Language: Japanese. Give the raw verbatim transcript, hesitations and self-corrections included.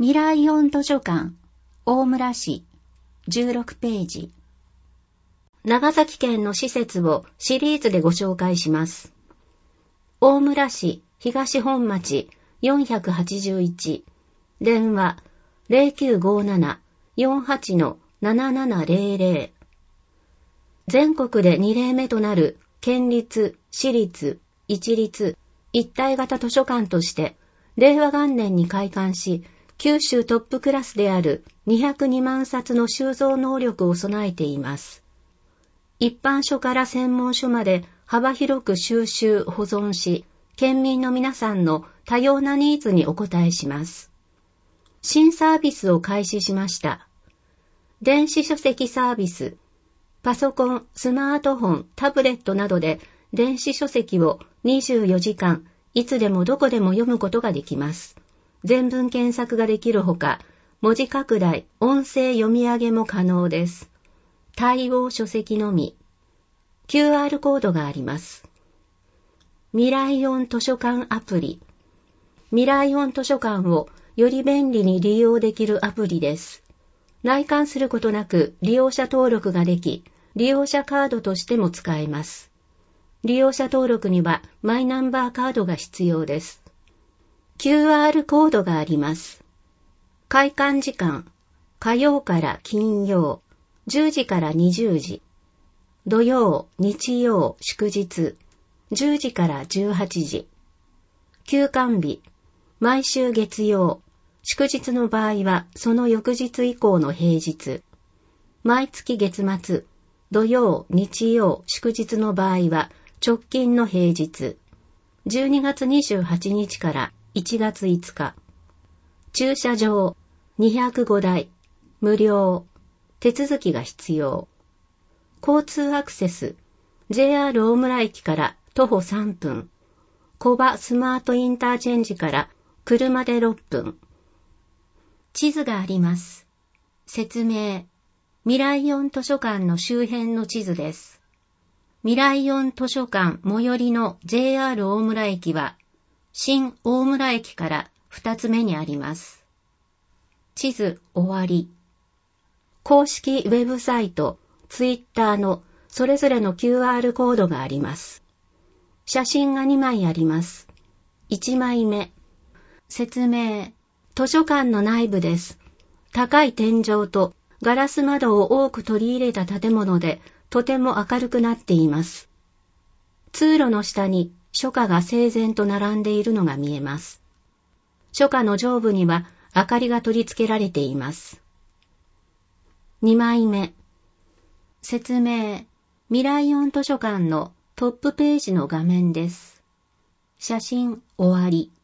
未来音図書館、大村市、じゅうろくページ。長崎県の施設をシリーズでご紹介します。大村市東本町よんひゃくはちじゅういち、電話 ゼロきゅうごなな よんはち ななななゼロゼロ。全国でに例目となる県立、私立、一律、一体型図書館として令和元年に開館し、九州トップクラスであるにひゃくにまんさつの収蔵能力を備えています。一般書から専門書まで幅広く収集・保存し、県民の皆さんの多様なニーズにお応えします。新サービスを開始しました。電子書籍サービス。パソコン、スマートフォン、タブレットなどで電子書籍をにじゅうよじかん、いつでもどこでも読むことができます。全文検索ができるほか、文字拡大、音声読み上げも可能です。対応書籍のみ。キューアール コードがあります。未来音図書館アプリ。未来音図書館をより便利に利用できるアプリです。内観することなく利用者登録ができ、利用者カードとしても使えます。利用者登録にはマイナンバーカードが必要です。キューアール コードがあります。開館時間、火曜から金曜、じゅうじからにじゅうじ、土曜、日曜、祝日、じゅうじからじゅうはちじ、休館日、毎週月曜、祝日の場合はその翌日以降の平日、毎月月末、土曜、日曜、祝日の場合は直近の平日、じゅうにがつにじゅうはちにちからいちがついつか、駐車場にひゃくごだい、無料、手続きが必要。交通アクセス、ジェイアール 大村駅から徒歩さんぷん、小場スマートインターチェンジから車でろっぷん。地図があります。説明、未来音図書館の周辺の地図です。未来音図書館最寄りの ジェイアール 大村駅は、新大村駅から二つ目にあります。地図終わり。公式ウェブサイト、ツイッターのそれぞれの キューアール コードがあります。写真がにまいあります。いちまいめ。説明。図書館の内部です。高い天井とガラス窓を多く取り入れた建物で、とても明るくなっています。通路の下に書架が整然と並んでいるのが見えます。書架の上部には明かりが取り付けられています。にまいめ。説明。未来音図書館のトップページの画面です。写真終わり。